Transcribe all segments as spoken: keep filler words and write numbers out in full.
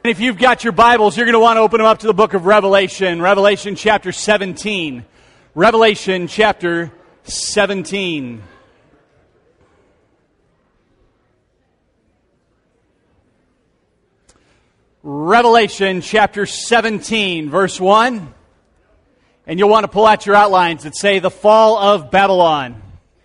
If you've got your Bibles, you're going to want to open them up to the book of Revelation, Revelation chapter seventeen. Revelation chapter seventeen. Revelation chapter seventeen, verse one. And you'll want to pull out your outlines that say the fall of Babylon.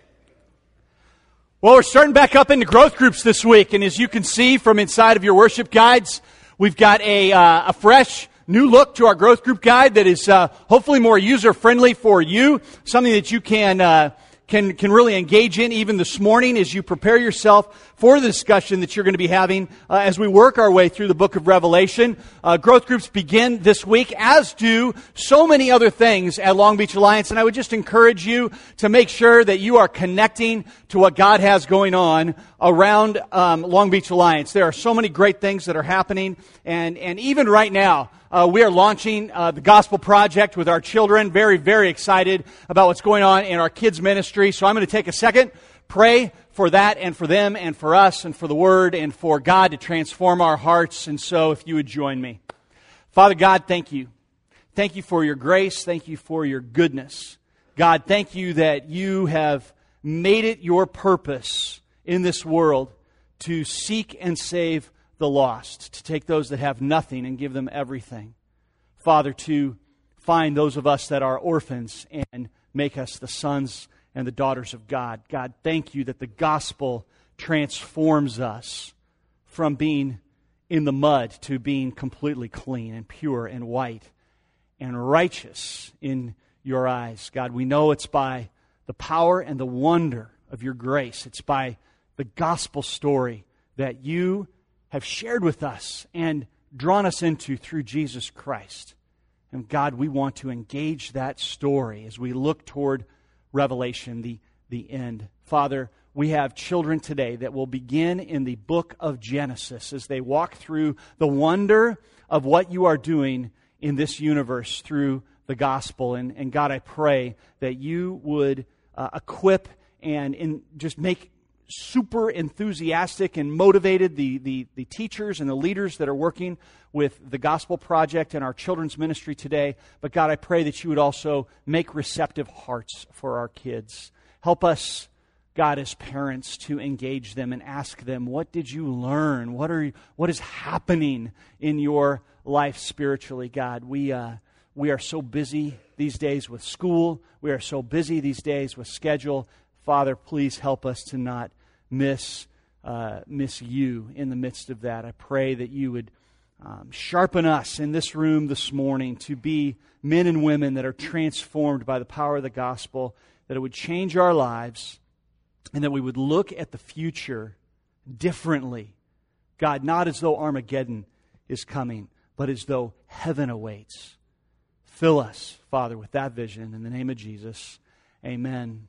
Well, we're starting back up into growth groups this week, and as you can see from inside of your worship guides, we've got a, uh, a fresh new look to our growth group guide that is uh, hopefully more user-friendly for you, something that you can uh, can can really engage in even this morning as you prepare yourself for the discussion that you're going to be having uh, as we work our way through the book of Revelation. Uh, growth groups begin this week, as do so many other things at Long Beach Alliance, and I would just encourage you to make sure that you are connecting to what God has going on around um, Long Beach Alliance. There are so many great things that are happening, and, and even right now, Uh, we are launching uh, the Gospel Project with our children. Very, very excited about what's going on in our kids' ministry. So I'm going to take a second, pray for that and for them and for us and for the Word and for God to transform our hearts. And so if you would join me. Father God, thank you. Thank you for your grace. Thank you for your goodness. God, thank you that you have made it your purpose in this world to seek and save the lost, to take those that have nothing and give them everything. Father, to find those of us that are orphans and make us the sons and the daughters of God. God, thank you that the gospel transforms us from being in the mud to being completely clean and pure and white and righteous in your eyes. God, we know it's by the power and the wonder of your grace. It's by the gospel story that you have shared with us and drawn us into through Jesus Christ. And God, we want to engage that story as we look toward Revelation, the, the end. Father, we have children today that will begin in the book of Genesis as they walk through the wonder of what you are doing in this universe through the gospel. And, and God, I pray that you would uh, equip and in, just make super enthusiastic and motivated the, the, the teachers and the leaders that are working with the Gospel Project and our children's ministry today. But God, I pray that you would also make receptive hearts for our kids. Help us, God, as parents, to engage them and ask them, what did you learn? What are what is happening in your life spiritually, God? We uh, we are so busy these days with school. We are so busy these days with schedule. Father, please help us to not miss uh, miss you in the midst of that. I pray that you would um, sharpen us in this room this morning to be men and women that are transformed by the power of the gospel, that it would change our lives, and that we would look at the future differently. God, not as though Armageddon is coming, but as though heaven awaits. Fill us, Father, with that vision. In the name of Jesus, amen.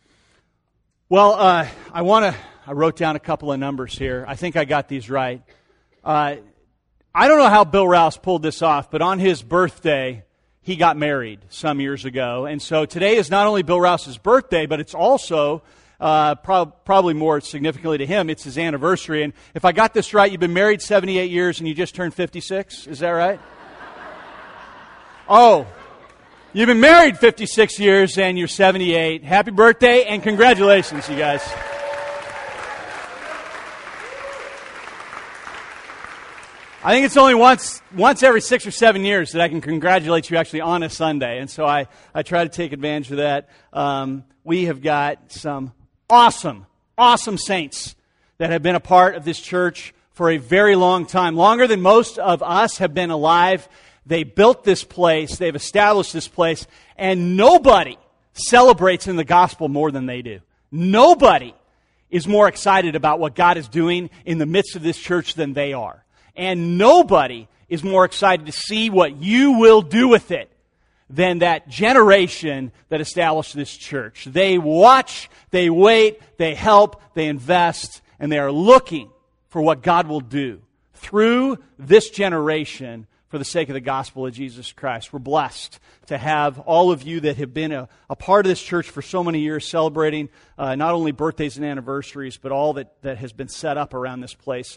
Well, uh, I want to, I wrote down a couple of numbers here. I think I got these right. Uh, I don't know how Bill Rouse pulled this off, but on his birthday, he got married some years ago. And so today is not only Bill Rouse's birthday, but it's also, uh, pro- probably more significantly to him, it's his anniversary. And if I got this right, you've been married seventy-eight years and you just turned fifty-six. Is that right? Oh. You've been married fifty-six years and you're seventy-eight. Happy birthday and congratulations, you guys. I think it's only once once every six or seven years that I can congratulate you actually on a Sunday. And so I, I try to take advantage of that. Um, we have got some awesome, awesome saints that have been a part of this church for a very long time. Longer than most of us have been alive. They built this place, they've established this place, and nobody celebrates in the gospel more than they do. Nobody is more excited about what God is doing in the midst of this church than they are. And nobody is more excited to see what you will do with it than that generation that established this church. They watch, they wait, they help, they invest, and they are looking for what God will do through this generation for the sake of the gospel of Jesus Christ. We're blessed to have all of you that have been a, a part of this church for so many years, celebrating uh, not only birthdays and anniversaries, but all that, that has been set up around this place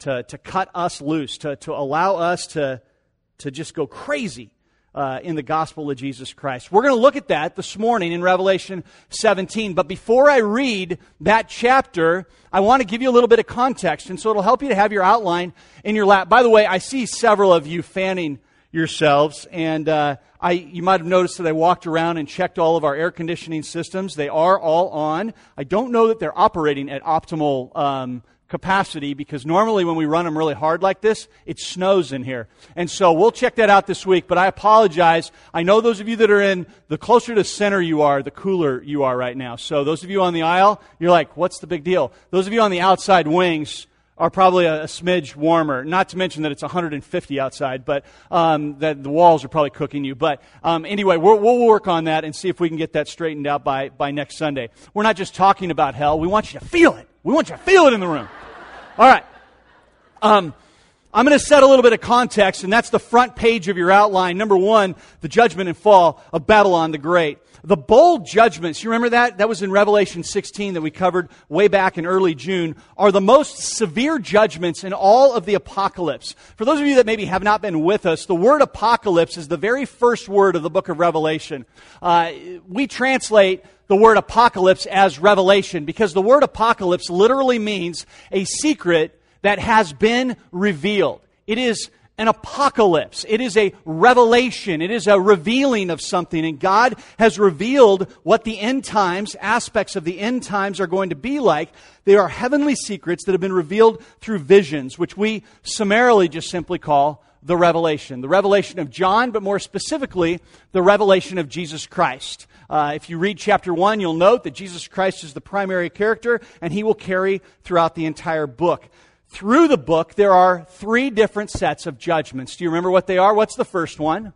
to, to cut us loose, to, to allow us to, to just go crazy uh, in the gospel of Jesus Christ. We're going to look at that this morning in Revelation seventeen. But before I read that chapter, I want to give you a little bit of context, and so it'll help you to have your outline in your lap. By the way, I see several of you fanning yourselves, and uh, I you might have noticed that I walked around and checked all of our air conditioning systems. They are all on. I don't know that they're operating at optimal um, capacity, because normally when we run them really hard like this, it snows in here. And so we'll check that out this week, but I apologize. I know those of you that are in, the closer to center you are, the cooler you are right now. So those of you on the aisle, you're like, what's the big deal? Those of you on the outside wings are probably a, a smidge warmer. Not to mention that it's one hundred fifty outside, but um, that the walls are probably cooking you. But um, anyway, we'll, we'll work on that and see if we can get that straightened out by, by next Sunday. We're not just talking about hell. We want you to feel it. We want you to feel it in the room. All right. Um, I'm going to set a little bit of context, and that's the front page of your outline. Number one, the judgment and fall of Babylon the Great. The bowl judgments, you remember that? That was in Revelation sixteen that we covered way back in early June, are the most severe judgments in all of the apocalypse. For those of you that maybe have not been with us, the word apocalypse is the very first word of the book of Revelation. Uh, we translate the word apocalypse as revelation, because the word apocalypse literally means a secret that has been revealed. It is an apocalypse. It is a revelation. It is a revealing of something. And God has revealed what the end times, aspects of the end times are going to be like. They are heavenly secrets that have been revealed through visions, which we summarily just simply call the revelation. The revelation of John, but more specifically, the revelation of Jesus Christ. Uh, if you read chapter one, you'll note that Jesus Christ is the primary character, and He will carry throughout the entire book. Through the book, there are three different sets of judgments. Do you remember what they are? What's the first one?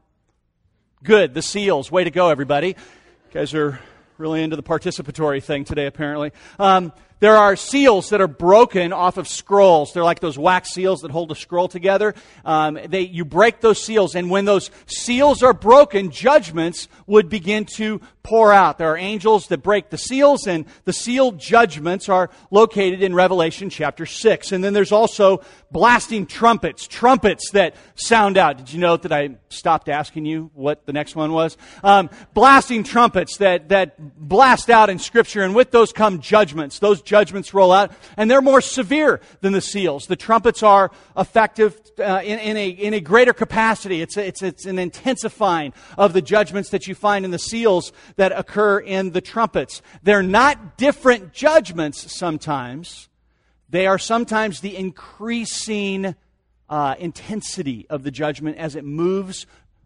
Good, the seals. Way to go, everybody. You guys are really into the participatory thing today, apparently. Um, there are seals that are broken off of scrolls. They're like those wax seals that hold a scroll together. Um, they, you break those seals, and when those seals are broken, judgments would begin to pour out. There are angels that break the seals, and the sealed judgments are located in Revelation chapter six. And then there's also blasting trumpets, trumpets that sound out. Did you note that I stopped asking you what the next one was? Um, blasting trumpets that, that blast out in Scripture, and with those come judgments. Those judgments roll out, and they're more severe than the seals. The trumpets are effective uh, in, in a in a greater capacity. It's a, it's it's an intensifying of the judgments that you find in the seals that occur in the trumpets. They're not different judgments sometimes. They are sometimes the increasing uh, intensity of the judgment as it moves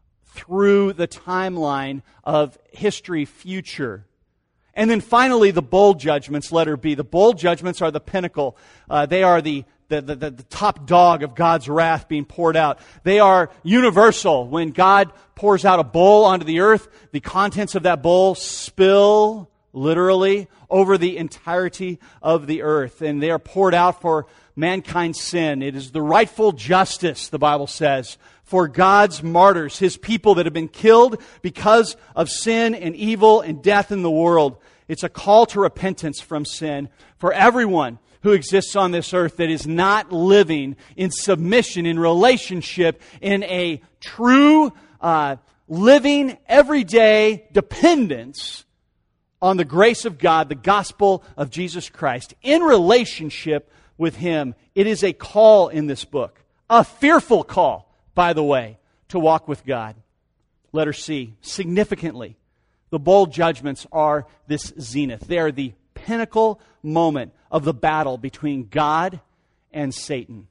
through the timeline of history future. And then finally, the bowl judgments, letter B. The bowl judgments are the pinnacle. Uh, they are the, the, the, the top dog of God's wrath being poured out. They are universal. When God pours out a bowl onto the earth, the contents of that bowl spill, literally, over the entirety of the earth. And they are poured out for mankind's sin. It is the rightful justice, the Bible says, for God's martyrs, His people that have been killed because of sin and evil and death in the world. It's a call to repentance from sin for everyone who exists on this earth that is not living in submission, in relationship, in a true, uh, living, everyday dependence on the grace of God, the gospel of Jesus Christ, in relationship with Him. It is a call in this book, a fearful call, by the way, to walk with God. Letter C, significantly, the bowl judgments are this zenith. They are the pinnacle moment of the battle between God and Satan.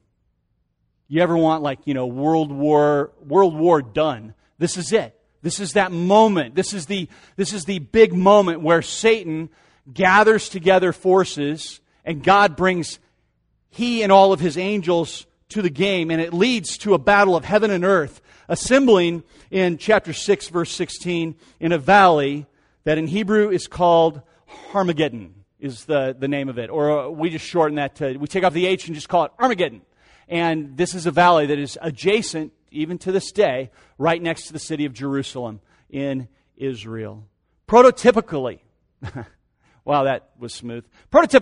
You ever want, like, you know, World War, World War done? This is it. This is that moment. This is the, this is the big moment where Satan gathers together forces and God brings He and all of His angels to the game, and it leads to a battle of heaven and earth, assembling in chapter six, verse sixteen, in a valley that in Hebrew is called Armageddon, is the, the name of it. Or uh, we just shorten that to, we take off the H and just call it Armageddon. And this is a valley that is adjacent, even to this day, right next to the city of Jerusalem in Israel. Prototypically, wow, that was smooth. Prototypically,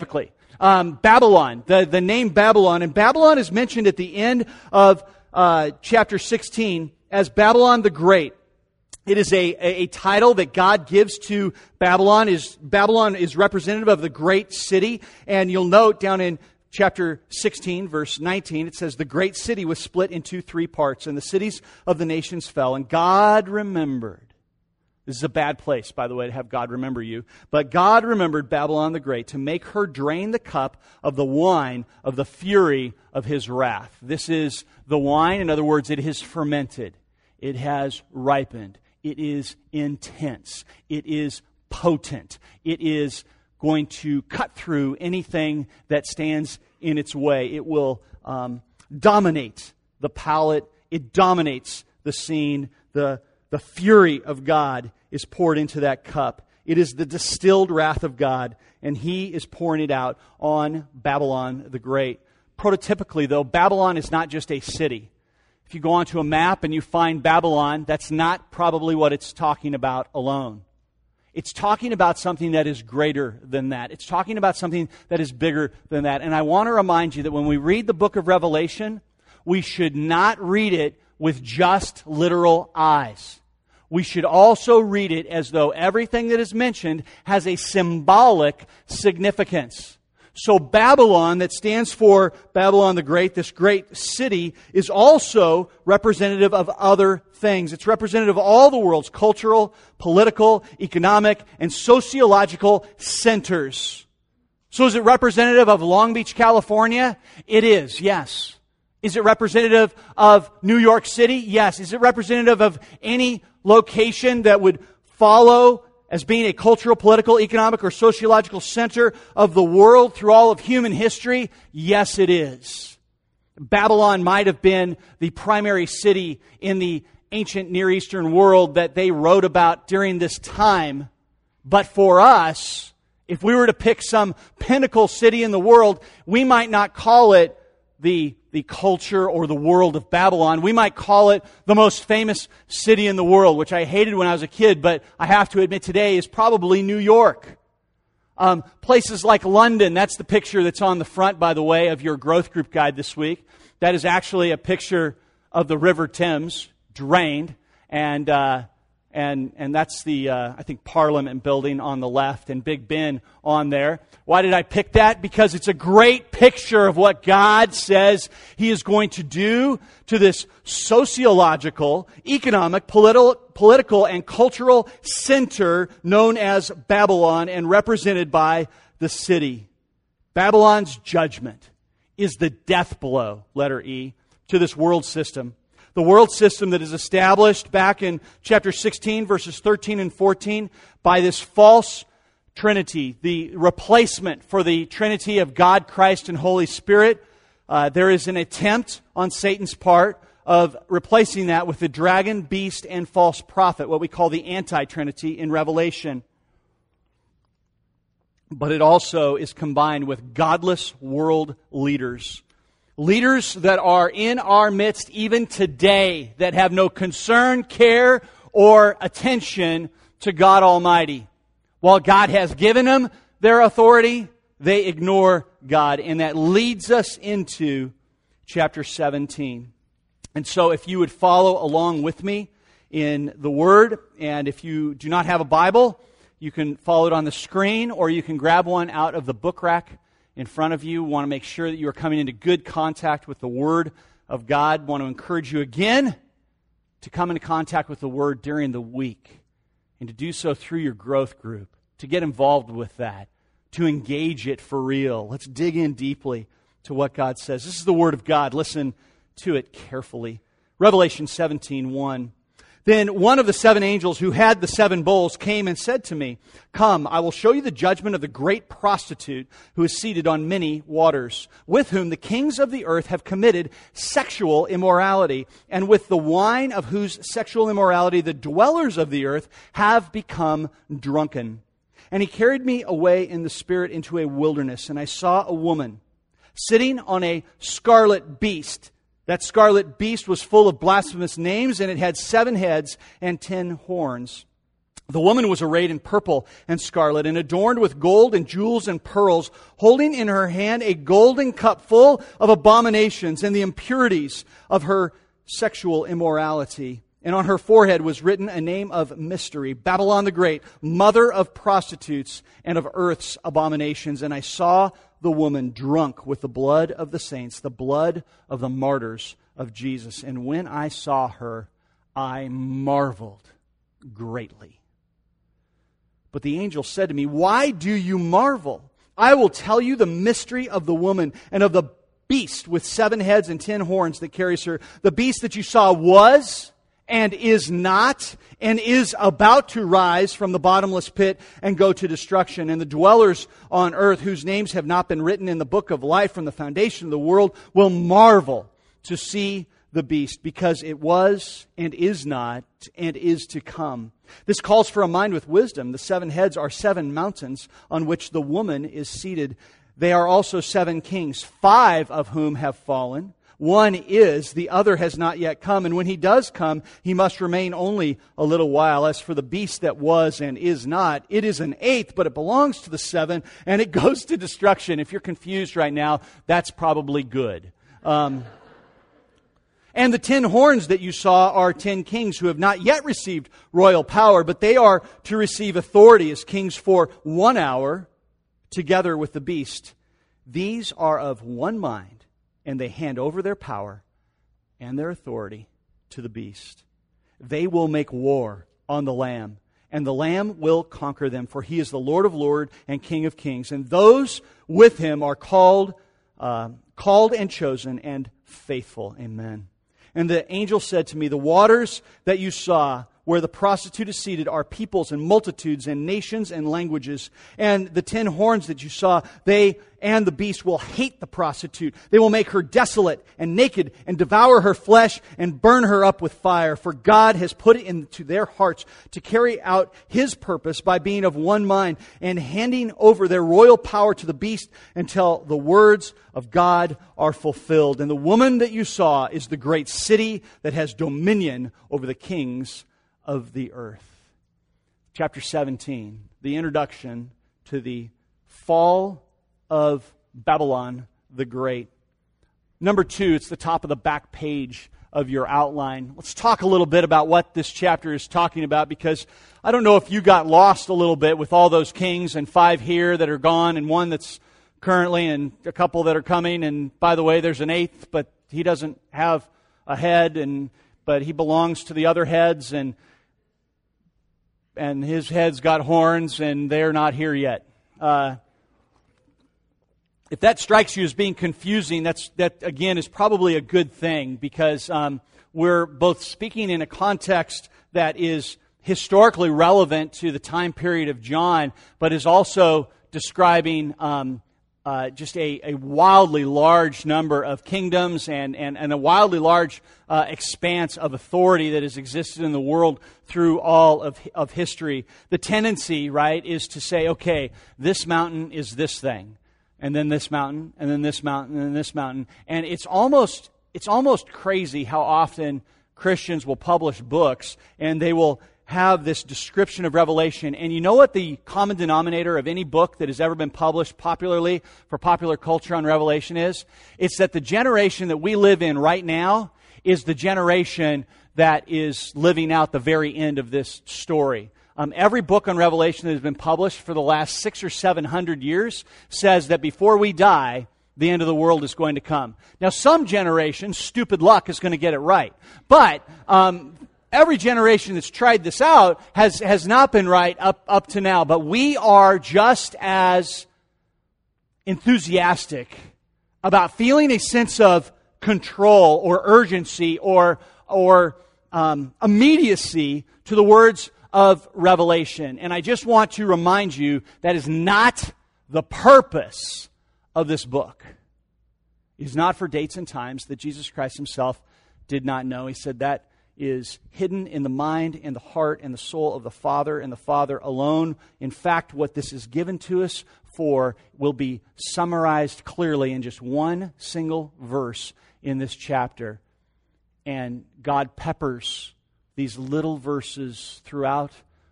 Um, Babylon, the, the name Babylon, and Babylon is mentioned at the end of uh, chapter sixteen as Babylon the Great. It is a, a, a title that God gives to Babylon. Is Babylon is representative of the great city, and you'll note down in chapter sixteen, verse nineteen, it says, "The great city was split into three parts, and the cities of the nations fell, and God remembered." This is a bad place, by the way, to have God remember you. But God remembered Babylon the Great to make her drain the cup of the wine of the fury of His wrath. This is the wine. In other words, it has fermented. It has ripened. It is intense. It is potent. It is going to cut through anything that stands in its way. It will um, dominate the palate. It dominates the scene. The, the fury of God is poured into that cup. It is the distilled wrath of God, and He is pouring it out on Babylon the Great. Prototypically, though, Babylon is not just a city. If you go onto a map and you find Babylon, that's not probably what it's talking about alone. It's talking about something that is greater than that. It's talking about something that is bigger than that. And I want to remind you that when we read the book of Revelation, we should not read it with just literal eyes. We should also read it as though everything that is mentioned has a symbolic significance. So Babylon, that stands for Babylon the Great, this great city, is also representative of other things. It's representative of all the world's cultural, political, economic, and sociological centers. So is it representative of Long Beach, California? It is, yes. Is it representative of New York City? Yes. Is it representative of any location that would follow as being a cultural, political, economic, or sociological center of the world through all of human history? Yes, it is. Babylon might have been the primary city in the ancient Near Eastern world that they wrote about during this time. But for us, if we were to pick some pinnacle city in the world, we might not call it the the culture or the world of Babylon. We might call it the most famous city in the world, which I hated when I was a kid, but I have to admit today is probably New York. Um, places like London, that's the picture that's on the front, by the way, of your growth group guide this week. That is actually a picture of the River Thames drained, and uh, and and that's the, uh, I think, Parliament building on the left and Big Ben on there. Why did I pick that? Because it's a great picture of what God says He is going to do to this sociological, economic, political, political, and cultural center known as Babylon and represented by the city. Babylon's judgment is the death blow, letter E, to this world system. The world system that is established back in chapter sixteen, verses thirteen and fourteen, by this false Trinity, the replacement for the Trinity of God, Christ, and Holy Spirit. Uh, there is an attempt on Satan's part of replacing that with the dragon, beast, and false prophet, what we call the anti-Trinity in Revelation. But it also is combined with godless world leaders. Leaders that are in our midst even today that have no concern, care, or attention to God Almighty. While God has given them their authority, they ignore God. And that leads us into chapter seventeen. And so if you would follow along with me in the Word, and if you do not have a Bible, you can follow it on the screen, or you can grab one out of the book rack in front of you. We want to make sure that you are coming into good contact with the Word of God. We want to encourage you again to come into contact with the Word during the week, and to do so through your growth group, to get involved with that, to engage it for real. Let's dig in deeply to what God says. This is the Word of God. Listen to it carefully. Revelation seventeen one. Then one of the seven angels who had the seven bowls came and said to me, "Come, I will show you the judgment of the great prostitute who is seated on many waters, with whom the kings of the earth have committed sexual immorality, and with the wine of whose sexual immorality the dwellers of the earth have become drunken." And he carried me away in the Spirit into a wilderness, and I saw a woman sitting on a scarlet beast. That scarlet beast was full of blasphemous names, and it had seven heads and ten horns. The woman was arrayed in purple and scarlet and adorned with gold and jewels and pearls, holding in her hand a golden cup full of abominations and the impurities of her sexual immorality. And on her forehead was written a name of mystery, Babylon the Great, mother of prostitutes and of earth's abominations. And I saw the woman drunk with the blood of the saints, the blood of the martyrs of Jesus. And when I saw her, I marveled greatly. But the angel said to me, "Why do you marvel? I will tell you the mystery of the woman and of the beast with seven heads and ten horns that carries her. The beast that you saw was and is not and is about to rise from the bottomless pit and go to destruction. And the dwellers on earth, whose names have not been written in the book of life from the foundation of the world, will marvel to see the beast, because it was and is not and is to come. This calls for a mind with wisdom. The seven heads are seven mountains on which the woman is seated. They are also seven kings, five of whom have fallen. One is, the other has not yet come. And when he does come, he must remain only a little while. As for the beast that was and is not, it is an eighth, but it belongs to the seven, and it goes to destruction. If you're confused right now, that's probably good. Um... And the ten horns that you saw are ten kings who have not yet received royal power, but they are to receive authority as kings for one hour together with the beast. These are of one mind, and they hand over their power and their authority to the beast. They will make war on the Lamb, and the Lamb will conquer them, for he is the Lord of lords and King of kings. And those with him are called, uh, called and chosen and faithful. Amen. And the angel said to me, "The waters that you saw where the prostitute is seated are peoples and multitudes and nations and languages. And the ten horns that you saw, they and the beast will hate the prostitute. They will make her desolate and naked and devour her flesh and burn her up with fire. For God has put it into their hearts to carry out His purpose by being of one mind and handing over their royal power to the beast until the words of God are fulfilled. And the woman that you saw is the great city that has dominion over the kings of the earth." Chapter seventeen, the introduction to the fall of Babylon the Great. Number two, it's the top of the back page of your outline. Let's talk a little bit about what this chapter is talking about, because I don't know if you got lost a little bit with all those kings and five here that are gone and one that's currently and a couple that are coming. And by the way, there's an eighth, but he doesn't have a head, and but he belongs to the other heads, and and his head's got horns, and they're not here yet. Uh, if that strikes you as being confusing, that's that again is probably a good thing, because um, we're both speaking in a context that is historically relevant to the time period of John, but is also describing um, uh, just a, a wildly large number of kingdoms and, and, and a wildly large uh, expanse of authority that has existed in the world through all of, of history. The tendency, right, is to say, okay, this mountain is this thing, and then this mountain, and then this mountain, and then this mountain. And it's almost it's almost crazy how often Christians will publish books, and they will have this description of Revelation. And you know what the common denominator of any book that has ever been published popularly for popular culture on Revelation is? It's that the generation that we live in right now is the generation that is living out the very end of this story. Um, every book on Revelation that has been published for the last six or seven hundred years says that before we die, the end of the world is going to come. Now, some generation, stupid luck, is going to get it right. But um, every generation that's tried this out has, has not been right up, up to now. But we are just as enthusiastic about feeling a sense of control or urgency or, or um, immediacy to the words of Revelation. And I just want to remind you that is not the purpose of this book. It is not for dates and times that Jesus Christ Himself did not know. He said that is hidden in the mind and the heart and the soul of the Father and the Father alone. In fact, what this is given to us for will be summarized clearly in just one single verse in this chapter. And God peppers these little verses throughout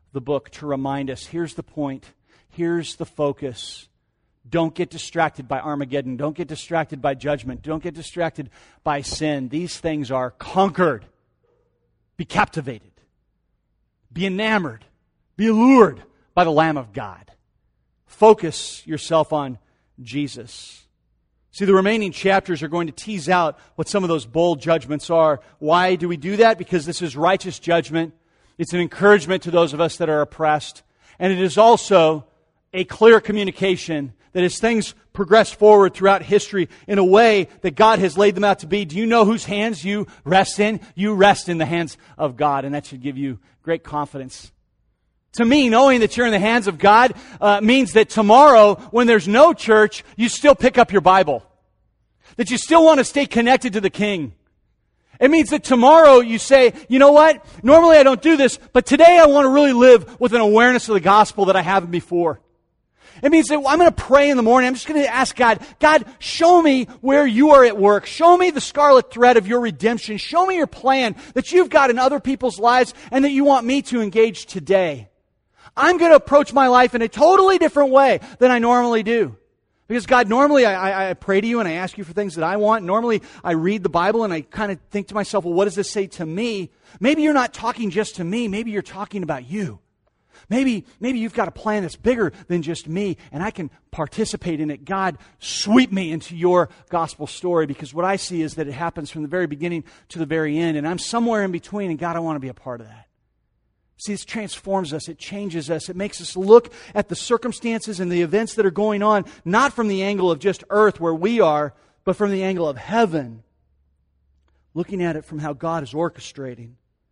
the book to remind us, here's the point, here's the focus. Don't get distracted by Armageddon. Don't get distracted by judgment. Don't get distracted by sin. These things are conquered. Be captivated. Be enamored. Be allured by the Lamb of God. Focus yourself on Jesus. See, the remaining chapters are going to tease out what some of those bold judgments are. Why do we do that? Because this is righteous judgment. It's an encouragement to those of us that are oppressed. And it is also a clear communication that as things progress forward throughout history in a way that God has laid them out to be, do you know whose hands you rest in? You rest in the hands of God, and that should give you great confidence. To me, knowing that you're in the hands of God uh, means that tomorrow, when there's no church, you still pick up your Bible. That you still want to stay connected to the King. It means that tomorrow you say, you know what? Normally I don't do this, but today I want to really live with an awareness of the gospel that I haven't before. It means that I'm going to pray in the morning. I'm just going to ask God, God, show me where you are at work. Show me the scarlet thread of your redemption. Show me your plan that you've got in other people's lives and that you want me to engage today. I'm going to approach my life in a totally different way than I normally do. Because God, normally I, I pray to you and I ask you for things that I want. Normally I read the Bible and I kind of think to myself, well, what does this say to me? Maybe you're not talking just to me. Maybe you're talking about you. Maybe, maybe you've got a plan that's bigger than just me, and I can participate in it. God, sweep me into your gospel story, because what I see is that it happens from the very beginning to the very end, and I'm somewhere in between, and God, I want to be a part of that. See, this transforms us. It changes us. It makes us look at the circumstances and the events that are going on, not from the angle of just earth where we are, but from the angle of heaven, looking at it from how God is orchestrating.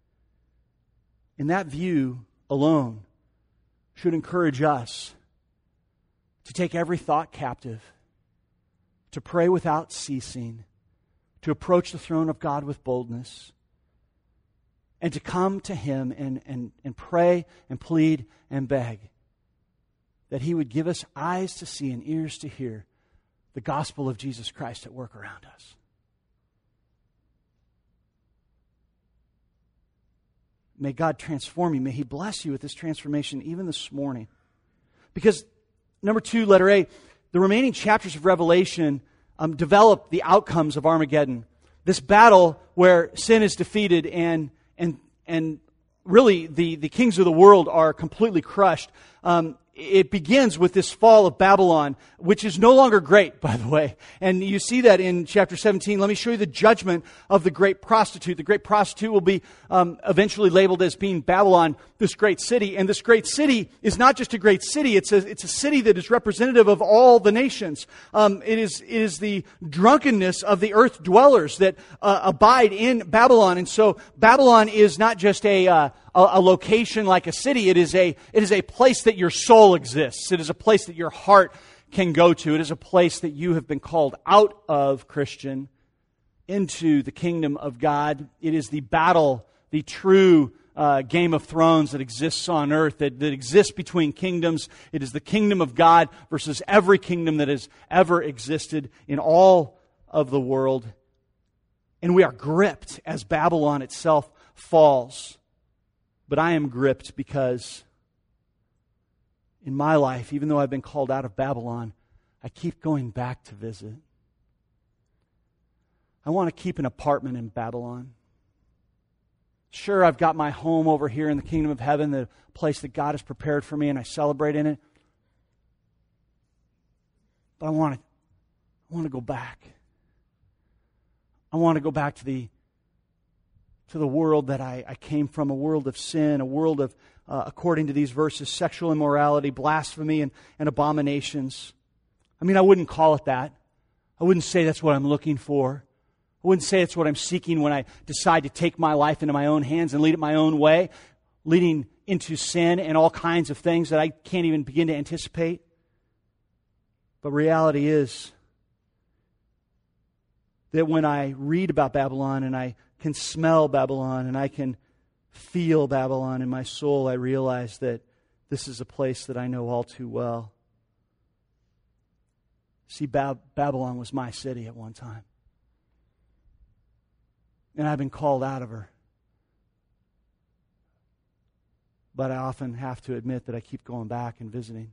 In that view alone should encourage us to take every thought captive, to pray without ceasing, to approach the throne of God with boldness, and to come to Him and, and, and pray and plead and beg that He would give us eyes to see and ears to hear the gospel of Jesus Christ at work around us. May God transform you. May He bless you with this transformation even this morning. Because, number two, letter A, the remaining chapters of Revelation um, develop the outcomes of Armageddon. This battle where sin is defeated and and and really the, the kings of the world are completely crushed. Um, it begins with this fall of Babylon, which is no longer great, by the way. And you see that in chapter seventeen. Let me show you the judgment of the great prostitute. The great prostitute will be um, eventually labeled as being Babylon, this great city. And this great city is not just a great city. It's a, it's a city that is representative of all the nations. Um, it is it is the drunkenness of the earth dwellers that uh, abide in Babylon. And so Babylon is not just a... Uh, a location like a city. It is a, it is a place that your soul exists. It is a place that your heart can go to. It is a place that you have been called out of, Christian, into the kingdom of God. It is the battle, the true uh, Game of Thrones that exists on earth, that, that exists between kingdoms. It is the kingdom of God versus every kingdom that has ever existed in all of the world. And we are gripped as Babylon itself falls. But I am gripped because in my life, even though I've been called out of Babylon, I keep going back to visit. I want to keep an apartment in Babylon. Sure, I've got my home over here in the kingdom of heaven, the place that God has prepared for me, and I celebrate in it. But I want to, I want to go back. I want to go back to the to the world that I, I came from, a world of sin, a world of, uh, according to these verses, sexual immorality, blasphemy, and, and abominations. I mean, I wouldn't call it that. I wouldn't say that's what I'm looking for. I wouldn't say it's what I'm seeking when I decide to take my life into my own hands and lead it my own way, leading into sin and all kinds of things that I can't even begin to anticipate. But reality is that when I read about Babylon and I can smell Babylon and I can feel Babylon in my soul, I realize that this is a place that I know all too well. See, Bab- Babylon was my city at one time. And I've been called out of her. but I often have to admit that I keep going back and visiting.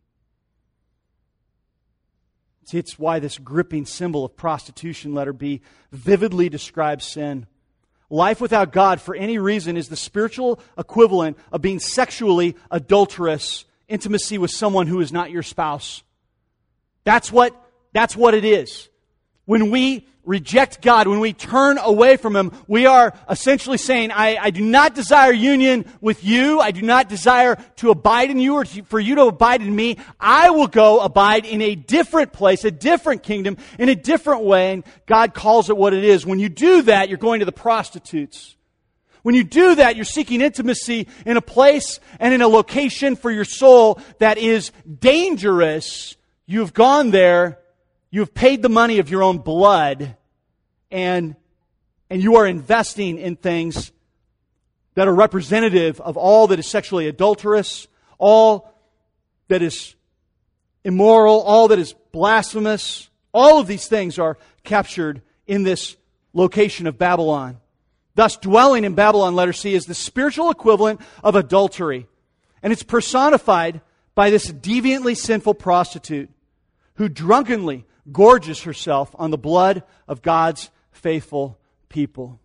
See, it's why this gripping symbol of prostitution, letter B, vividly describes sin. Life without God, for any reason, is the spiritual equivalent of being sexually adulterous, intimacy with someone who is not your spouse. That's what, that's what it is. When we reject God, when we turn away from Him, we are essentially saying, I, I do not desire union with you. I do not desire to abide in you or to, for you to abide in me. I will go abide in a different place, a different kingdom, in a different way. And God calls it what it is. When you do that, you're going to the prostitutes. When you do that, you're seeking intimacy in a place and in a location for your soul that is dangerous. You've gone there. You've paid the money of your own blood, and, and you are investing in things that are representative of all that is sexually adulterous, all that is immoral, all that is blasphemous. All of these things are captured in this location of Babylon. Thus, dwelling in Babylon, letter C, is the spiritual equivalent of adultery. And it's personified by this deviantly sinful prostitute who drunkenly gorges herself on the blood of God's faithful people.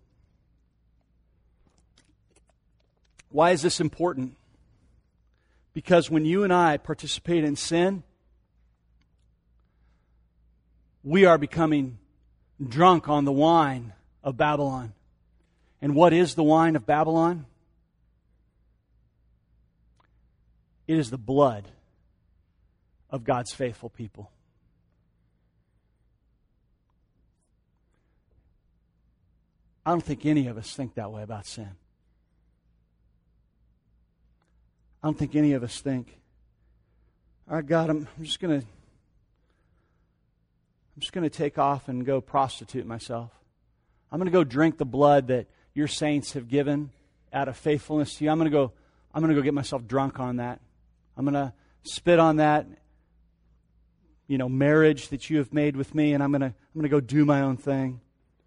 Why is this important? Because when you and I participate in sin, we are becoming drunk on the wine of Babylon. And what is the wine of Babylon? It is the blood of God's faithful people. I don't think any of us think that way about sin. I don't think any of us think, all right, God, I'm, I'm just going to I'm just going to take off and go prostitute myself. I'm going to go drink the blood that your saints have given out of faithfulness to you. I'm going to go I'm going to go get myself drunk on that. I'm going to spit on that, you know, marriage that you have made with me, and I'm going to I'm going to go do my own thing.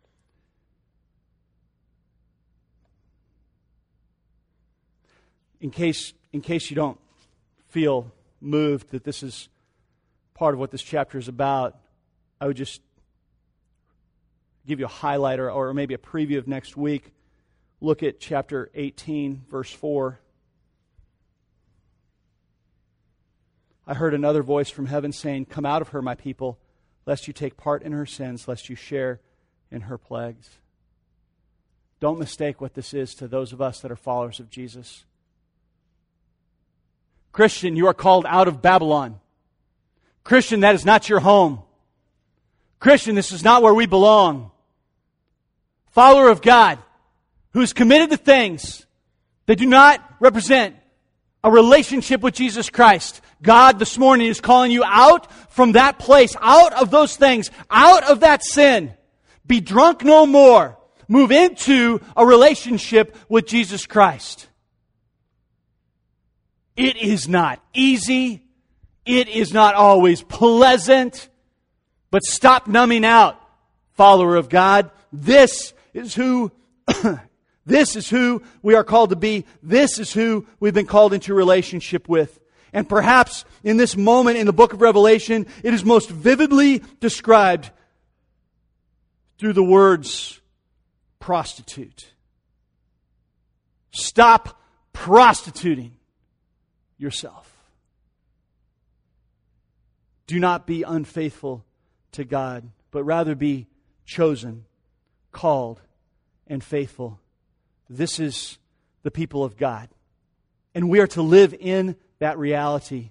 In case, in case you don't feel moved that this is part of what this chapter is about, I would just give you a highlighter or maybe a preview of next week. Look at chapter eighteen, verse four. I heard another voice from heaven saying, "Come out of her, my people, lest you take part in her sins, lest you share in her plagues." Don't mistake what this is to those of us that are followers of Jesus. Christian, you are called out of Babylon. Christian, that is not your home. Christian, this is not where we belong. Follower of God, who is committed to things that do not represent a relationship with Jesus Christ. God this morning is calling you out from that place, out of those things, out of that sin. Be drunk no more. Move into a relationship with Jesus Christ. It is not easy. It is not always pleasant. But stop numbing out, follower of God. This is who, this is who we are called to be. This is who we've been called into relationship with. And perhaps in this moment in the book of Revelation, it is most vividly described through the words prostitute. Stop prostituting yourself. Do not be unfaithful to God, but rather be chosen, called, and faithful. This is the people of God. And we are to live in that reality.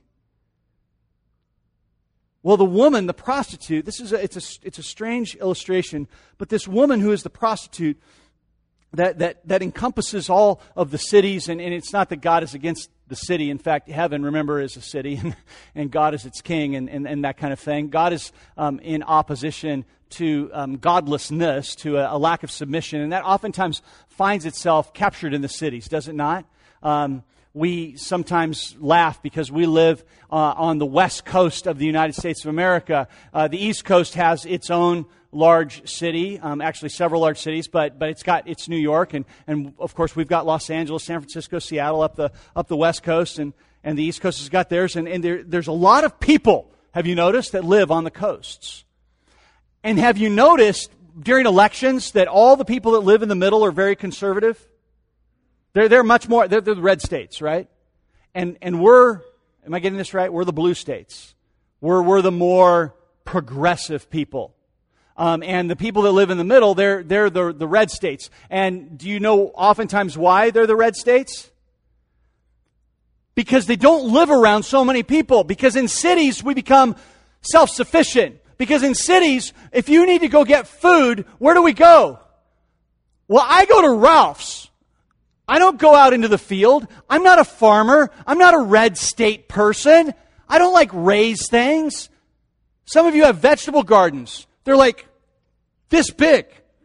Well, the woman, the prostitute, this is a, it's a it's a strange illustration, but this woman who is the prostitute that that that encompasses all of the cities, and, and it's not that God is against the city. In fact, heaven, remember, is a city, and, and God is its king, and, and, and that kind of thing. God is um, in opposition to um, godlessness, to a, a lack of submission, and that oftentimes finds itself captured in the cities, does it not? Um, we sometimes laugh because we live uh, on the west coast of the United States of America. Uh, the East Coast has its own large city, um, actually several large cities, but but it's got it's New York, and, and of course we've got Los Angeles, San Francisco, Seattle up the up the west coast, and, and the East Coast has got theirs, and, and there, there's a lot of people, have you noticed, that live on the coasts. And have you noticed during elections that all the people that live in the middle are very conservative? They're they're much more they're, they're the red states, right? And and we're am I getting this right? We're the blue states. We're we're the more progressive people. Um, and the people that live in the middle, they're they're the, the red states. And do you know oftentimes why they're the red states? Because they don't live around so many people. Because in cities, we become self-sufficient. Because in cities, if you need to go get food, where do we go? Well, I go to Ralph's. I don't go out into the field. I'm not a farmer. I'm not a red state person. I don't like raise things. Some of you have vegetable gardens. They're like this big.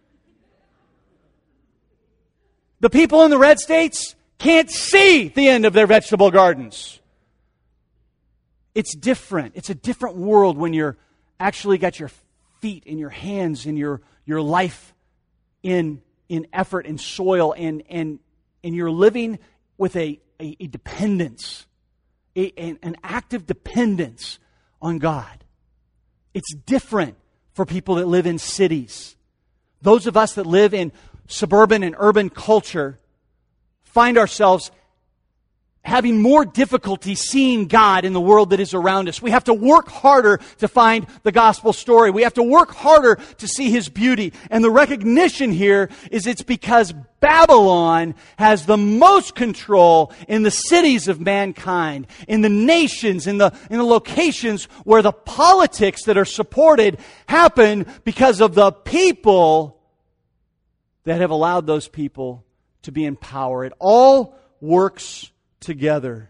The people in the red states can't see the end of their vegetable gardens. It's different. It's a different world when you're actually got your feet and your hands and your, your life in, in effort and soil, and, and, and you're living with a, a, a dependence, a, an, an active dependence on God. It's different for people that live in cities. Those of us that live in suburban and urban culture find ourselves having more difficulty seeing God in the world that is around us. We have to work harder to find the gospel story. We have to work harder to see His beauty. And the recognition here is it's because Babylon has the most control in the cities of mankind, in the nations, in the, in the locations where the politics that are supported happen because of the people that have allowed those people to be in power. It all works together.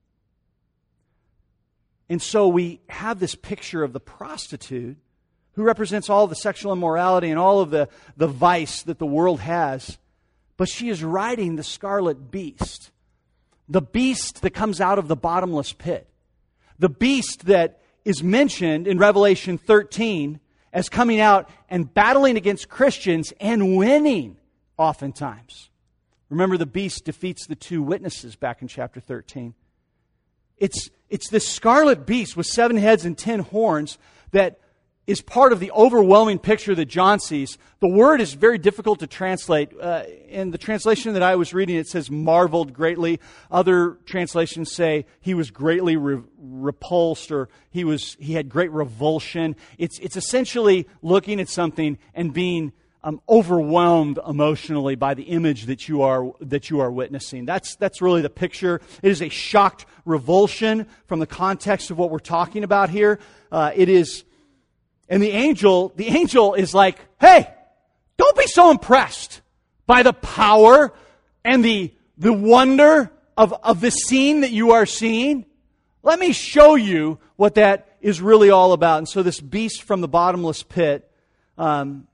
And so we have this picture of the prostitute who represents all of the sexual immorality and all of the, the vice that the world has. But she is riding the scarlet beast. The beast that comes out of the bottomless pit. The beast that is mentioned in Revelation thirteen as coming out and battling against Christians and winning oftentimes. Remember, the beast defeats the two witnesses back in chapter thirteen. It's, it's this scarlet beast with seven heads and ten horns that is part of the overwhelming picture that John sees. The word is very difficult to translate. Uh, in the translation that I was reading, it says marveled greatly. Other translations say he was greatly re- repulsed, or he was he had great revulsion. It's it's essentially looking at something and being Um, overwhelmed emotionally by the image that you are that you are witnessing. That's that's really the picture. It is a shocked revulsion from the context of what we're talking about here. Uh, it is, and the angel, the angel is like, "Hey, don't be so impressed by the power and the the wonder of of the scene that you are seeing. Let me show you what that is really all about." And so, this beast from the bottomless pit, Um,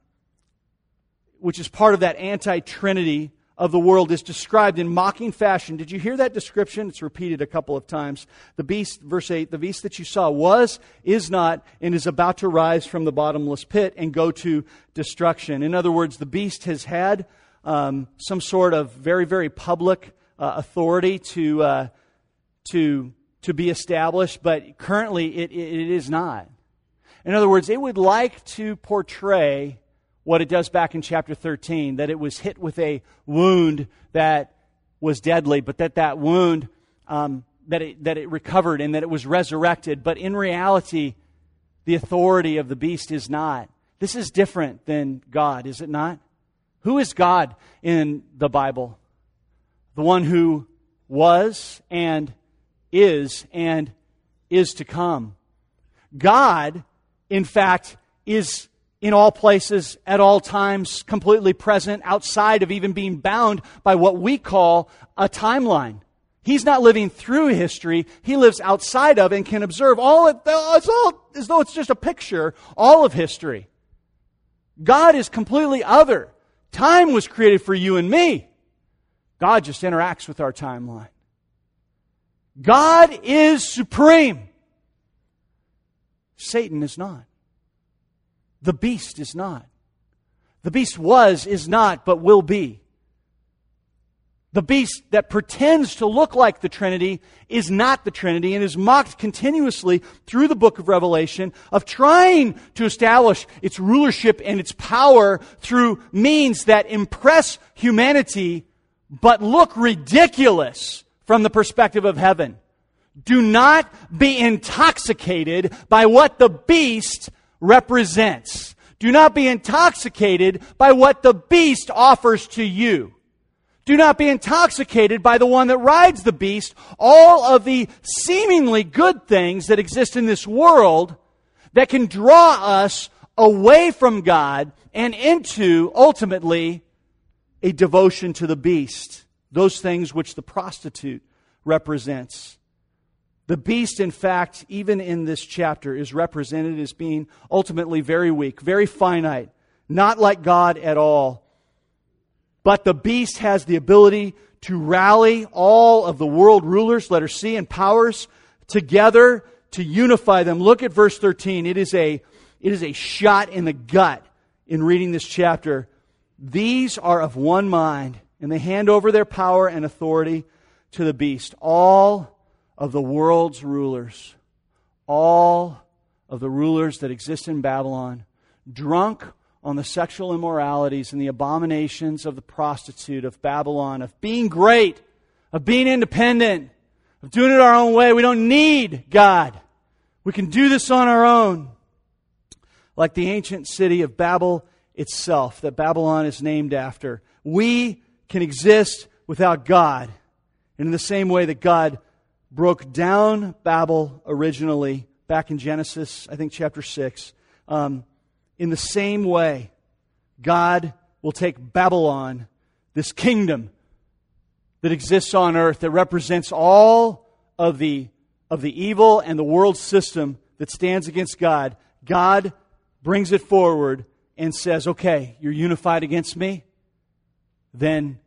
which is part of that anti-Trinity of the world, is described in mocking fashion. Did you hear that description? It's repeated a couple of times. The beast, verse eight, the beast that you saw was, is not, and is about to rise from the bottomless pit and go to destruction. In other words, the beast has had um, some sort of very, very public uh, authority to uh, to to be established, but currently it, it, it is not. In other words, it would like to portray what it does back in chapter thirteen, that it was hit with a wound that was deadly, but that that wound, um, that it, that it recovered and that it was resurrected. But in reality, the authority of the beast is not. This is different than God, is it not? Who is God in the Bible? The one who was and is and is to come. God, in fact, is in all places, at all times, completely present, outside of even being bound by what we call a timeline. He's not living through history. He lives outside of and can observe all, of, it's all as though it's just a picture, all of history. God is completely other. Time was created for you and me. God just interacts with our timeline. God is supreme. Satan is not. The beast is not. The beast was, is not, but will be. The beast that pretends to look like the Trinity is not the Trinity and is mocked continuously through the book of Revelation of trying to establish its rulership and its power through means that impress humanity but look ridiculous from the perspective of heaven. Do not be intoxicated by what the beast represents. Do not be intoxicated by what the beast offers to you. Do not be intoxicated by the one that rides the beast. All of the seemingly good things that exist in this world that can draw us away from God and into, ultimately, a devotion to the beast. Those things which the prostitute represents. The beast, in fact, even in this chapter, is represented as being ultimately very weak, very finite, not like God at all. But the beast has the ability to rally all of the world rulers, letter C, and powers together to unify them. Look at verse thirteen. It is a, it is a shot in the gut in reading this chapter. These are of one mind, and they hand over their power and authority to the beast. All of the world's rulers, all of the rulers that exist in Babylon, drunk on the sexual immoralities and the abominations of the prostitute of Babylon, of being great, of being independent, of doing it our own way. We don't need God. We can do this on our own. Like the ancient city of Babel itself, that Babylon is named after. We can exist without God. And in the same way that God broke down Babel originally, back in Genesis, I think chapter six, um, in the same way, God will take Babylon, this kingdom that exists on earth, that represents all of the, of the evil and the world system that stands against God. God brings it forward and says, okay, you're unified against me, then,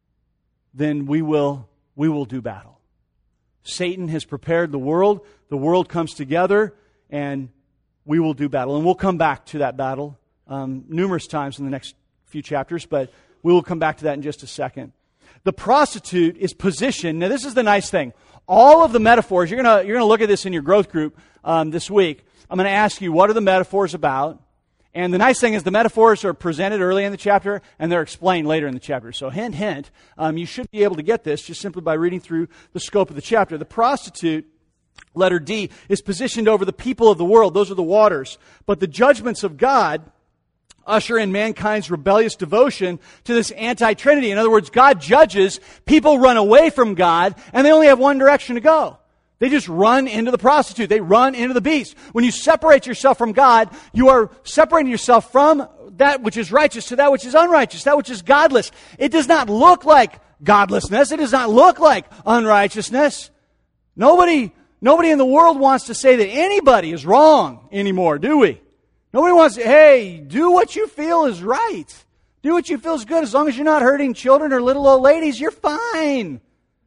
then we will, we will do battle. Satan has prepared the world. The world comes together, and we will do battle. And we'll come back to that battle um, numerous times in the next few chapters, but we will come back to that in just a second. The prostitute is positioned. Now, this is the nice thing. All of the metaphors, you're going you're gonna look at this in your growth group um, this week. I'm going to ask you, what are the metaphors about? And the nice thing is the metaphors are presented early in the chapter, and they're explained later in the chapter. So hint, hint, um, you should be able to get this just simply by reading through the scope of the chapter. The prostitute, letter D, is positioned over the people of the world. Those are the waters. But the judgments of God usher in mankind's rebellious devotion to this anti-Trinity. In other words, God judges, people run away from God, and they only have one direction to go. They just run into the prostitute. They run into the beast. When you separate yourself from God, you are separating yourself from that which is righteous to that which is unrighteous, that which is godless. It does not look like godlessness. It does not look like unrighteousness. Nobody, nobody in the world wants to say that anybody is wrong anymore, do we? Nobody wants to, hey, do what you feel is right. Do what you feel is good. As long as you're not hurting children or little old ladies, you're fine.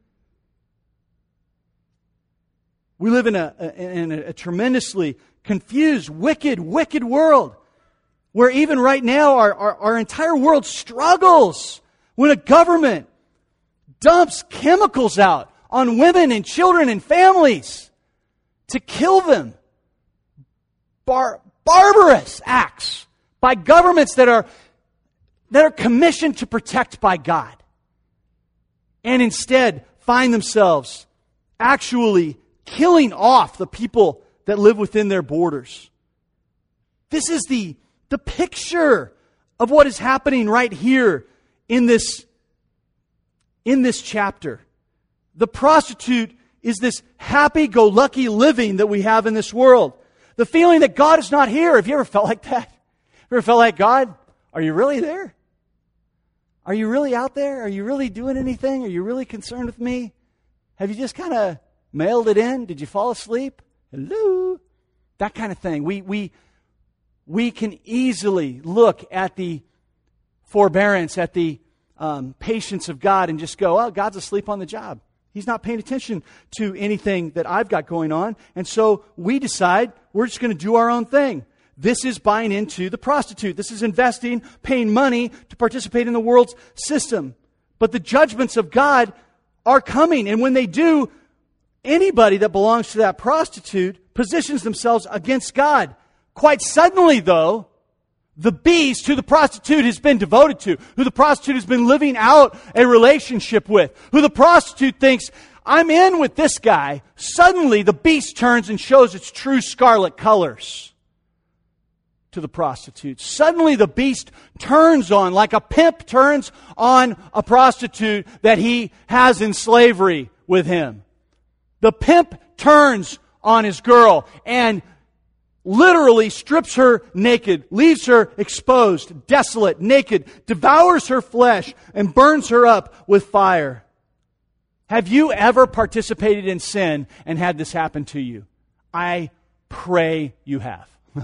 We live in a, in a, a tremendously confused, wicked, wicked world where even right now our, our, our entire world struggles when a government dumps chemicals out on women and children and families to kill them. Bar, barbarous acts by governments that are, that are commissioned to protect by God, and instead find themselves actually killing off the people that live within their borders. This is the, the picture of what is happening right here in this, in this chapter. The prostitute is this happy-go-lucky living that we have in this world. The feeling that God is not here. Have you ever felt like that? Have you ever felt like, God, are you really there? Are you really out there? Are you really doing anything? Are you really concerned with me? Have you just kind of mailed it in? Did you fall asleep? Hello? That kind of thing. We, we, we can easily look at the forbearance, at the um, patience of God and just go, oh, God's asleep on the job. He's not paying attention to anything that I've got going on. And so we decide we're just going to do our own thing. This is buying into the prostitute. This is investing, paying money to participate in the world's system. But the judgments of God are coming. And when they do, anybody that belongs to that prostitute positions themselves against God. Quite suddenly, though, the beast who the prostitute has been devoted to, who the prostitute has been living out a relationship with, who the prostitute thinks, I'm in with this guy, suddenly the beast turns and shows its true scarlet colors to the prostitute. Suddenly the beast turns on, like a pimp turns on a prostitute that he has in slavery with him. The pimp turns on his girl and literally strips her naked, leaves her exposed, desolate, naked, devours her flesh, and burns her up with fire. Have you ever participated in sin and had this happen to you? I pray you have.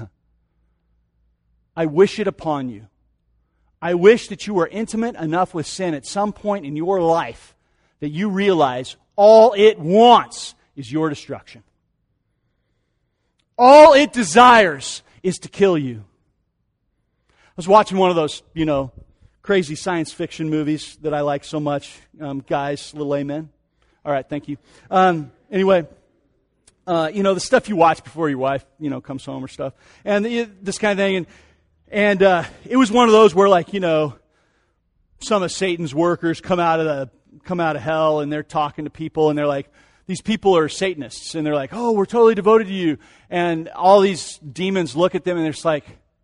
I wish it upon you. I wish that you were intimate enough with sin at some point in your life that you realize all it wants is your destruction. All it desires is to kill you. I was watching one of those, you know, crazy science fiction movies that I like so much. Um, guys, little amen. All right, thank you. Um, anyway, uh, you know, the stuff you watch before your wife, you know, comes home or stuff. And the, this kind of thing. And, and uh, it was one of those where, like, you know, some of Satan's workers come out of the come out of hell and they're talking to people and they're like, these people are Satanists, and they're like, oh, we're totally devoted to you. And all these demons look at them, and they're just like,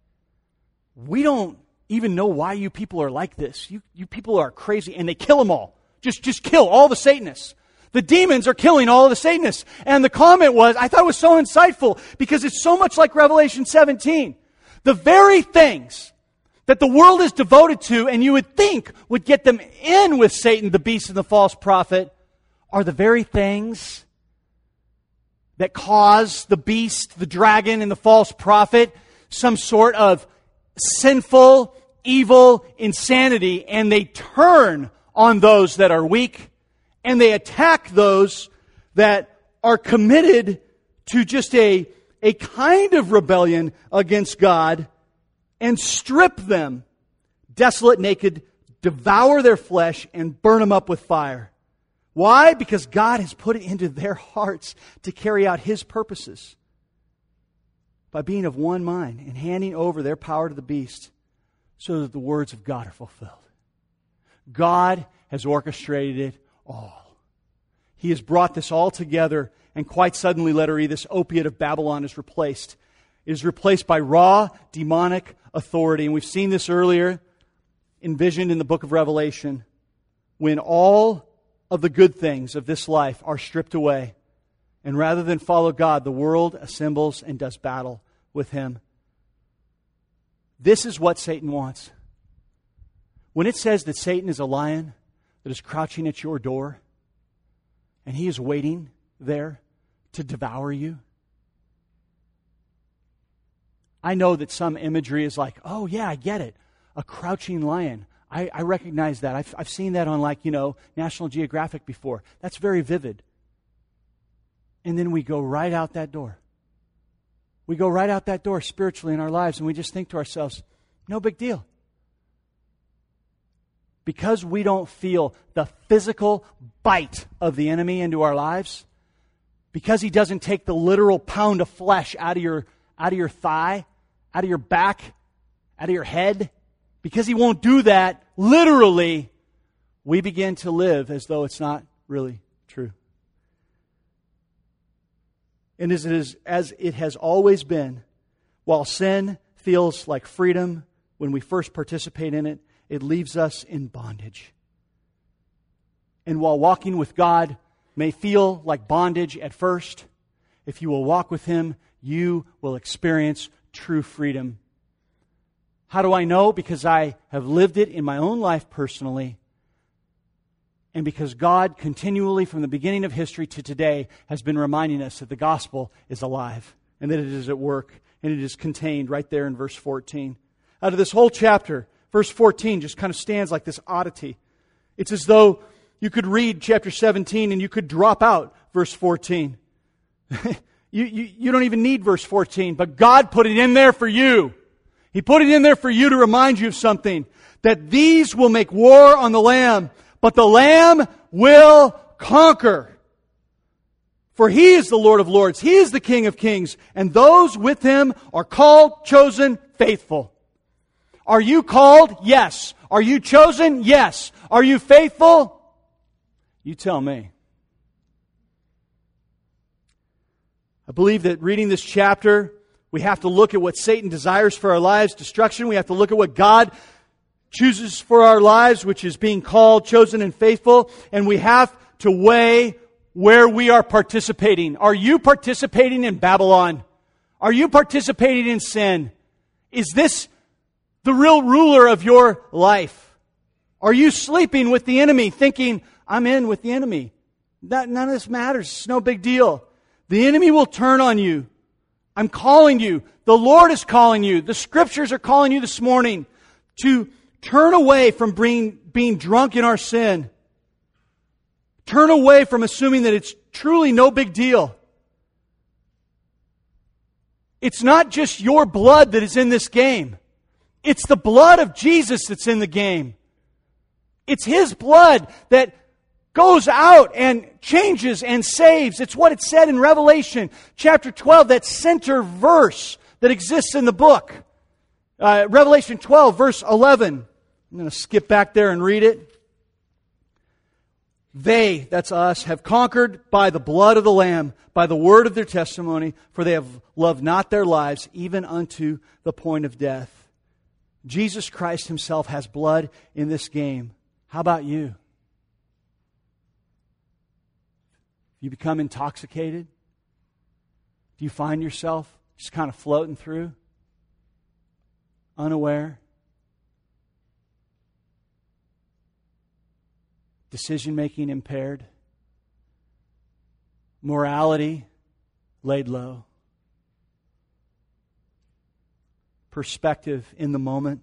we don't even know why you people are like this. You you people are crazy. And they kill them all. Just, just kill all the Satanists. The demons are killing all of the Satanists. And the comment was, I thought it was so insightful, because it's so much like Revelation seventeen. The very things that the world is devoted to, and you would think would get them in with Satan, the beast, and the false prophet, are the very things that cause the beast, the dragon, and the false prophet some sort of sinful, evil insanity, and they turn on those that are weak, and they attack those that are committed to just a, a kind of rebellion against God, and strip them desolate, naked, devour their flesh, and burn them up with fire. Why? Because God has put it into their hearts to carry out His purposes by being of one mind and handing over their power to the beast so that the words of God are fulfilled. God has orchestrated it all. He has brought this all together, and quite suddenly, letter E, this opiate of Babylon is replaced. It is replaced by raw, demonic authority. And we've seen this earlier, envisioned in the book of Revelation, when all of the good things of this life are stripped away. And rather than follow God, the world assembles and does battle with Him. This is what Satan wants. When it says that Satan is a lion that is crouching at your door, and he is waiting there to devour you, I know that some imagery is like, oh yeah, I get it. A crouching lion. I, I recognize that. I've, I've seen that on, like, you know, National Geographic before. That's very vivid. And then we go right out that door. We go right out that door spiritually in our lives, and we just think to ourselves, no big deal. Because we don't feel the physical bite of the enemy into our lives, because he doesn't take the literal pound of flesh out of your, out of your thigh, out of your back, out of your head, because he won't do that, literally, we begin to live as though it's not really true. And as it, is, as it has always been, while sin feels like freedom when we first participate in it, it leaves us in bondage. And while walking with God may feel like bondage at first, if you will walk with Him, you will experience true freedom. How do I know? Because I have lived it in my own life personally, and because God continually, from the beginning of history to today, has been reminding us that the gospel is alive and that it is at work, and it is contained right there in verse fourteen. Out of this whole chapter, verse fourteen just kind of stands like this oddity. It's as though you could read chapter seventeen and you could drop out verse fourteen. you, you, you don't even need verse fourteen, but God put it in there for you. He put it in there for you to remind you of something. That these will make war on the Lamb, but the Lamb will conquer. For He is the Lord of lords. He is the King of kings. And those with Him are called, chosen, faithful. Are you called? Yes. Are you chosen? Yes. Are you faithful? You tell me. I believe that reading this chapter, we have to look at what Satan desires for our lives, destruction. We have to look at what God chooses for our lives, which is being called, chosen, and faithful. And we have to weigh where we are participating. Are you participating in Babylon? Are you participating in sin? Is this the real ruler of your life? Are you sleeping with the enemy, thinking, I'm in with the enemy? That, none of this matters. It's no big deal. The enemy will turn on you. I'm calling you. The Lord is calling you. The Scriptures are calling you this morning to turn away from being, being drunk in our sin. Turn away from assuming that it's truly no big deal. It's not just your blood that is in this game. It's the blood of Jesus that's in the game. It's His blood that goes out and changes and saves. It's what it said in Revelation chapter twelve, that center verse that exists in the book. Uh, Revelation twelve, verse eleven. I'm going to skip back there and read it. They, that's us, have conquered by the blood of the Lamb, by the word of their testimony, for they have loved not their lives, even unto the point of death. Jesus Christ Himself has blood in this game. How about you? You become intoxicated? Do you find yourself just kind of floating through? Unaware? Decision-making impaired? Morality laid low? Perspective in the moment?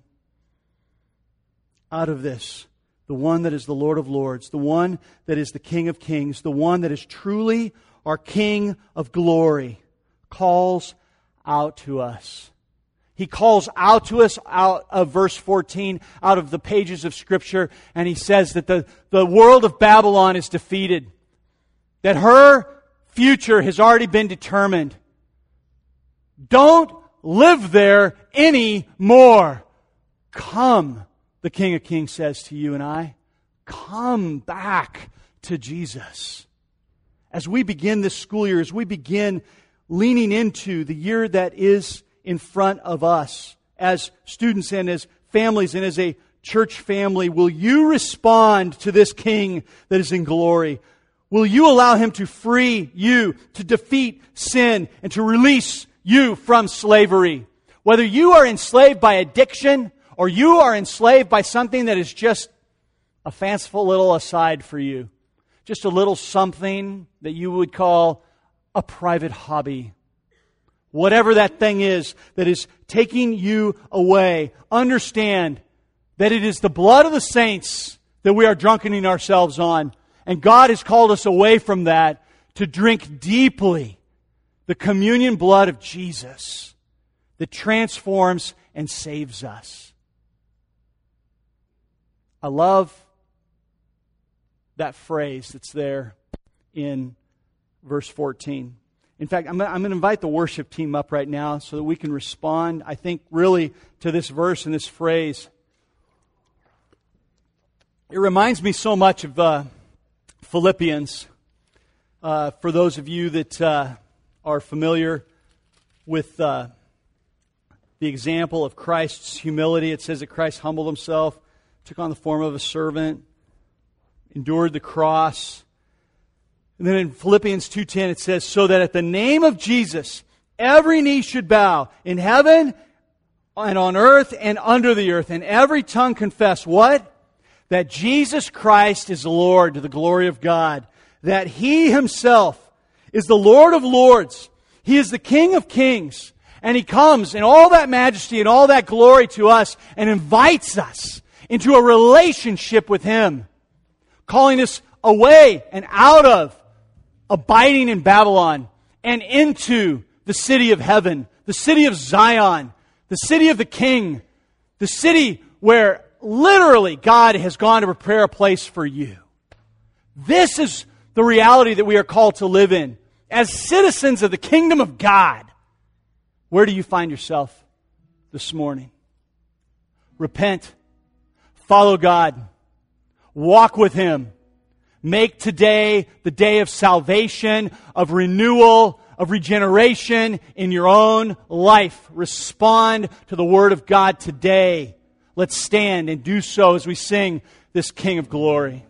Out of this, the one that is the Lord of lords, the one that is the King of kings, the one that is truly our King of glory, calls out to us. He calls out to us out of verse fourteen, out of the pages of Scripture, and He says that the, the world of Babylon is defeated. That her future has already been determined. Don't live there anymore. Come, the King of Kings says to you and I. Come back to Jesus. As we begin this school year, as we begin leaning into the year that is in front of us as students and as families and as a church family, will you respond to this King that is in glory? Will you allow Him to free you, to defeat sin, and to release you from slavery? Whether you are enslaved by addiction or you are enslaved by something that is just a fanciful little aside for you, just a little something that you would call a private hobby. Whatever that thing is that is taking you away, understand that it is the blood of the saints that we are drunkening ourselves on. And God has called us away from that to drink deeply the communion blood of Jesus that transforms and saves us. I love that phrase that's there in verse fourteen. In fact, I'm going to invite the worship team up right now so that we can respond, I think, really to this verse and this phrase. It reminds me so much of uh, Philippians. Uh, for those of you that uh, are familiar with uh, the example of Christ's humility, it says that Christ humbled Himself, took on the form of a servant, endured the cross. And then in Philippians two ten it says, so that at the name of Jesus, every knee should bow in heaven and on earth and under the earth, and every tongue confess what? That Jesus Christ is Lord, to the glory of God. That He Himself is the Lord of lords. He is the King of kings. And He comes in all that majesty and all that glory to us and invites us into a relationship with Him, calling us away and out of abiding in Babylon and into the city of heaven, the city of Zion, the city of the King, the city where literally God has gone to prepare a place for you. This is the reality that we are called to live in. As citizens of the kingdom of God, where do you find yourself this morning? Repent. Follow God. Walk with Him. Make today the day of salvation, of renewal, of regeneration in your own life. Respond to the Word of God today. Let's stand and do so as we sing this King of Glory.